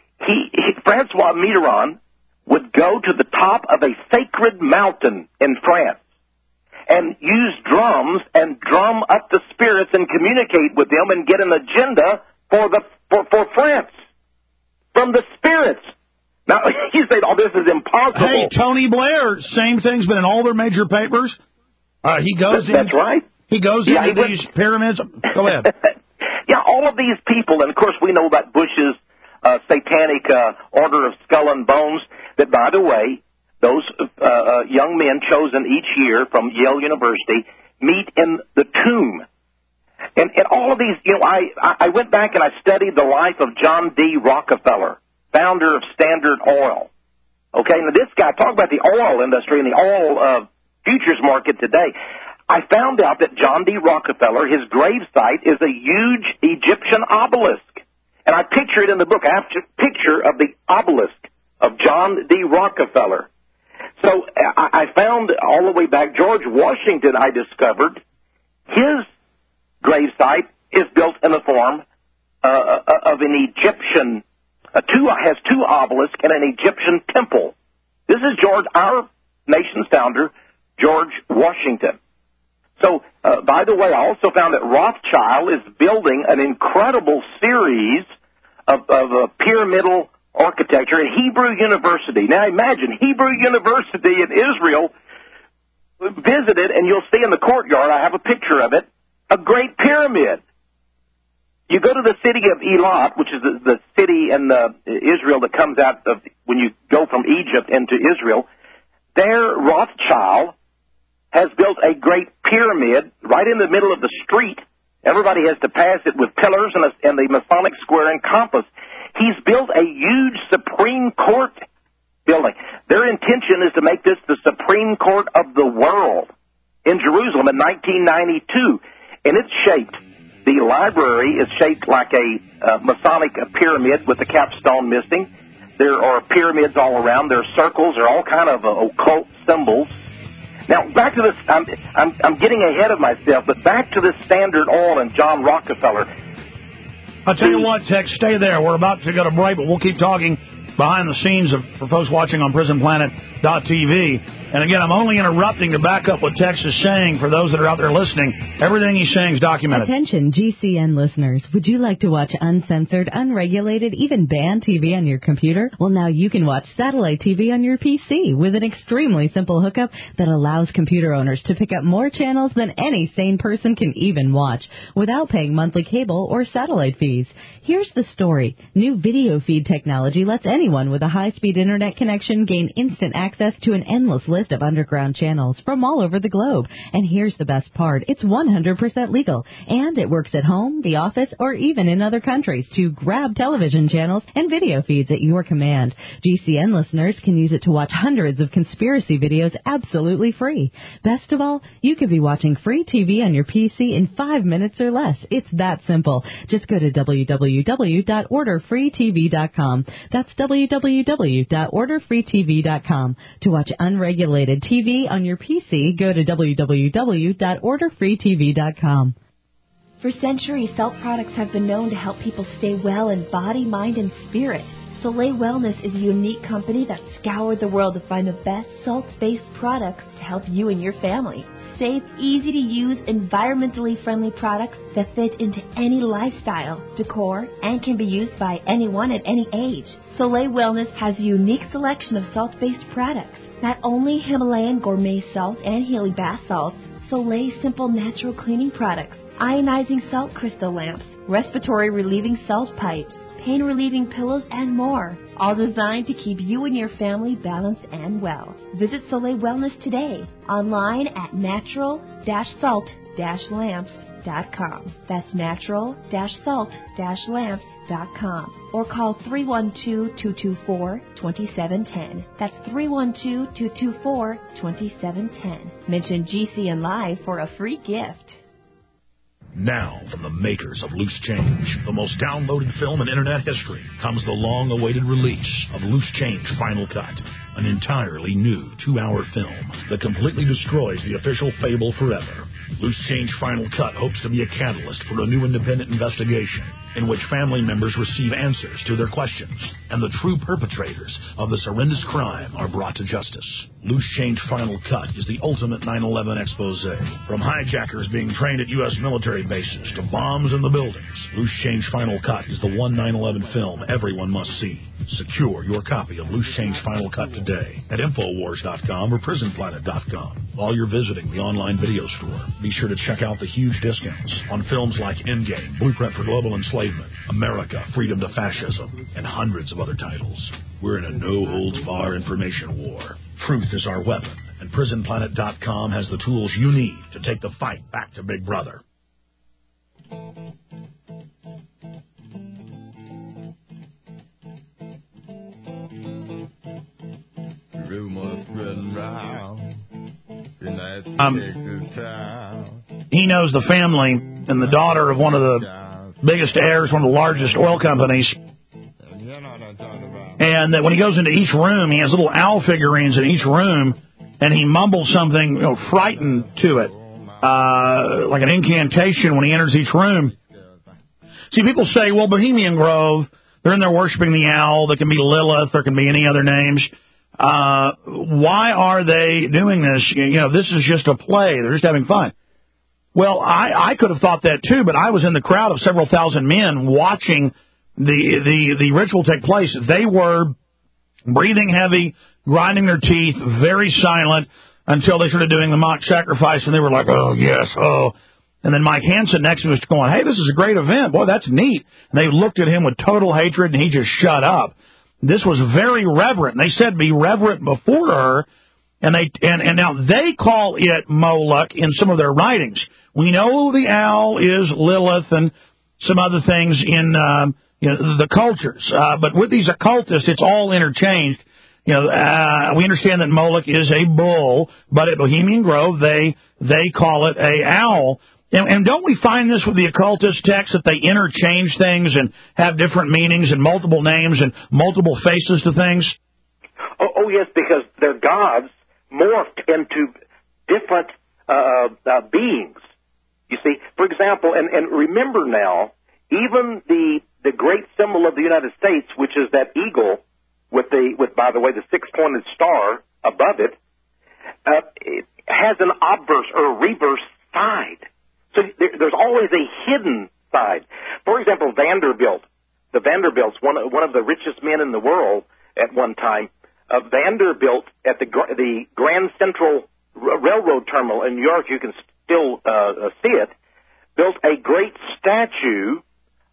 Francois Mitterrand would go to the top of a sacred mountain in France and use drums and drum up the spirits and communicate with them and get an agenda for France from the spirits. Now, you say, oh, this is impossible. Hey, Tony Blair, same thing's been in all their major papers. He goes in. That's right. He goes into these pyramids. Go ahead. Yeah, all of these people, and of course we know about Bush's satanic Order of Skull and Bones, that, by the way, those young men chosen each year from Yale University meet in the tomb. And all of these, I went back and I studied the life of John D. Rockefeller, founder of Standard Oil. Okay, now this guy, talk about the oil industry and the oil futures market today. I found out that John D. Rockefeller, his gravesite is a huge Egyptian obelisk. And I picture it in the book. I have a picture of the obelisk of John D. Rockefeller. So I found all the way back, George Washington, I discovered, his gravesite is built in the form of an Egyptian, has two obelisks and an Egyptian temple. This is our nation's founder, George Washington. So, by the way, I also found that Rothschild is building an incredible series of pyramidal architecture at Hebrew University. Now, imagine Hebrew University in Israel visit it, and you'll see in the courtyard, I have a picture of it, a great pyramid. You go to the city of Eilat, which is the city in Israel that comes out of when you go from Egypt into Israel. There, Rothschild has built a great pyramid right in the middle of the street. Everybody has to pass it with pillars and the Masonic square and compass. He's built a huge Supreme Court building. Their intention is to make this the Supreme Court of the world in Jerusalem in 1992. And it's shaped, the library is shaped like a Masonic pyramid with the capstone missing. There are pyramids all around. There are circles. There are all kind of occult symbols. Now, back to this, I'm getting ahead of myself, but back to this Standard Oil and John Rockefeller. I'll tell you what, Tex, stay there. We're about to go to break, but we'll keep talking behind the scenes for folks watching on PrisonPlanet.tv. And again, I'm only interrupting to back up what Tex is saying for those that are out there listening. Everything he's saying is documented. Attention, GCN listeners. Would you like to watch uncensored, unregulated, even banned TV on your computer? Well, now you can watch satellite TV on your PC with an extremely simple hookup that allows computer owners to pick up more channels than any sane person can even watch without paying monthly cable or satellite fees. Here's the story. New video feed technology lets anyone with a high-speed internet connection gain instant access to an endless list of underground channels from all over the globe. And here's the best part. It's 100% legal, and it works at home, the office, or even in other countries to grab television channels and video feeds at your command. GCN listeners can use it to watch hundreds of conspiracy videos absolutely free. Best of all, you could be watching free TV on your PC in 5 minutes or less. It's that simple. Just go to www.orderfreetv.com. That's www.orderfreetv.com. To watch unregulated TV on your PC, go to www.orderfreetv.com. For centuries, Salt products have been known to help people stay well in body, mind, and spirit. Soleil Wellness is a unique company that scoured the world to find the best salt-based products to help you and your family. Safe, easy-to-use, environmentally friendly products that fit into any lifestyle, decor, and can be used by anyone at any age. Soleil Wellness has a unique selection of salt-based products. Not only Himalayan gourmet salt and Healy bath salts, Soleil simple natural cleaning products, ionizing salt crystal lamps, respiratory relieving salt pipes, pain relieving pillows, and more. All designed to keep you and your family balanced and well. Visit Soleil Wellness today, online at natural-salt-lamps.com. That's natural-salt-lamps.com. Or call 312-224-2710. That's 312-224-2710. Mention GCN Live for a free gift. Now, from the makers of Loose Change, the most downloaded film in Internet history, comes the long-awaited release of Loose Change Final Cut, an entirely new 2-hour film that completely destroys the official fable forever. Loose Change Final Cut hopes to be a catalyst for a new independent investigation in which family members receive answers to their questions and the true perpetrators of this horrendous crime are brought to justice. Loose Change Final Cut is the ultimate 9/11 expose. From hijackers being trained at U.S. military bases to bombs in the buildings, Loose Change Final Cut is the one 9/11 film everyone must see. Secure your copy of Loose Change Final Cut today at Infowars.com or PrisonPlanet.com. While you're visiting the online video store, be sure to check out the huge discounts on films like Endgame, Blueprint for Global Enslavement, America, Freedom to Fascism, and hundreds of other titles. We're in a no-holds-barred information war. Truth is our weapon, and PrisonPlanet.com has the tools you need to take the fight back to Big Brother. Rumors spreading round. He knows the family and the daughter of one of the biggest heirs, one of the largest oil companies. And that when he goes into each room, he has little owl figurines in each room, and he mumbles something, frightened to it, like an incantation when he enters each room. See, people say, well, Bohemian Grove, they're in there worshiping the owl. There can be Lilith. There can be any other names. Why are they doing this? This is just a play. They're just having fun. Well, I could have thought that too, but I was in the crowd of several thousand men watching the ritual take place. They were breathing heavy, grinding their teeth, very silent. until they started doing the mock sacrifice, and they were like, oh, yes, oh. And then Mike Hansen next to me was going, hey, this is a great event. Boy, that's neat. And they looked at him with total hatred, and he just shut up. This was very reverent. They said be reverent before her, and now they call it Moloch in some of their writings. We know the owl is Lilith and some other things in the cultures, but with these occultists, it's all interchanged. We understand that Moloch is a bull, but at Bohemian Grove they call it a owl. And don't we find this with the occultist texts that they interchange things and have different meanings and multiple names and multiple faces to things? Oh yes, because their gods morphed into different beings. You see, for example, and remember now, even the great symbol of the United States, which is that eagle with by the way the six-pointed star above it, it has an obverse or reverse side. So there's always a hidden side. For example, Vanderbilt. The Vanderbilts, one of the richest men in the world at one time. Vanderbilt at the Grand Central Railroad Terminal in New York, you can still see it, built a great statue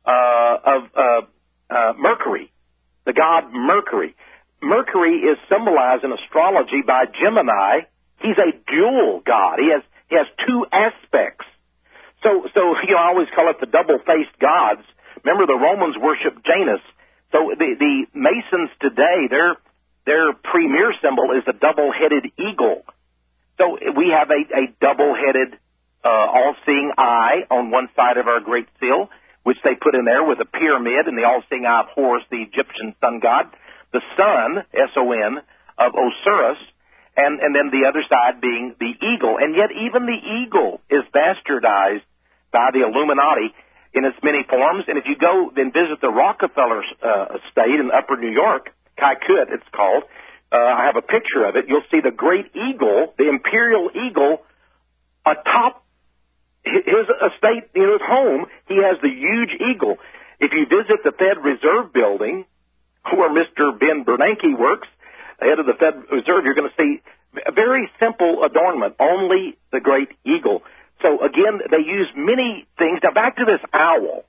of Mercury, the god Mercury. Mercury is symbolized in astrology by Gemini. He's a dual god. He has two aspects. So I always call it the double-faced gods. Remember, the Romans worshiped Janus. So the Masons today, their premier symbol is the double-headed eagle. So we have a double-headed, all-seeing eye on one side of our Great Seal, which they put in there with a pyramid and the all-seeing eye of Horus, the Egyptian sun god, the sun, S-O-N, of Osiris, and then the other side being the eagle. And yet even the eagle is bastardized by the Illuminati in its many forms. And if you go and visit the Rockefeller estate in Upper New York, Kaikut it's called, I have a picture of it, you'll see the great eagle, the imperial eagle, atop his estate, his home. He has the huge eagle. If you visit the Fed Reserve Building, where Mr. Ben Bernanke works, head of the Fed Reserve, you're going to see a very simple adornment, only the great eagle. So again, they use many things. Now back to this owl.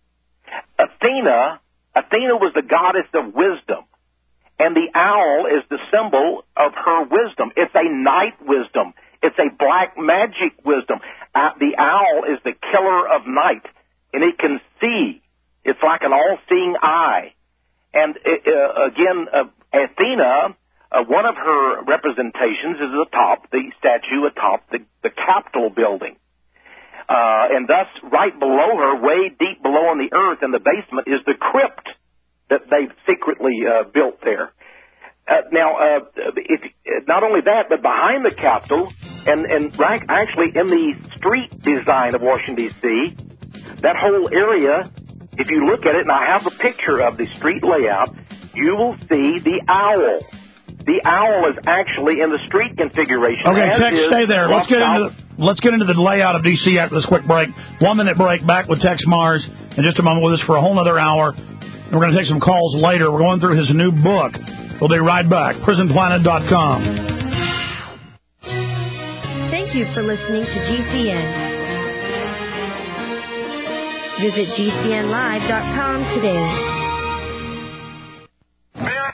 Athena was the goddess of wisdom, and the owl is the symbol of her wisdom. It's a night wisdom. It's a black magic wisdom. The owl is the killer of night, and it can see. It's like an all-seeing eye. And again, Athena, one of her representations is the statue atop the Capitol building. And thus, right below her, way deep below on the earth in the basement, is the crypt that they've secretly built there. Not only that, but behind the Capitol, and actually in the street design of Washington, D.C., that whole area, if you look at it, and I have a picture of the street layout, you will see the owl. The owl is actually in the street configuration. Okay, Tex, stay there. Let's get into the layout of D.C. after this quick break. 1 minute break, back with Tex Mars in just a moment with us for a whole other hour. And we're going to take some calls later. We're going through his new book. We'll be right back. PrisonPlanet.com. Thank you for listening to GCN. Visit GCNlive.com today.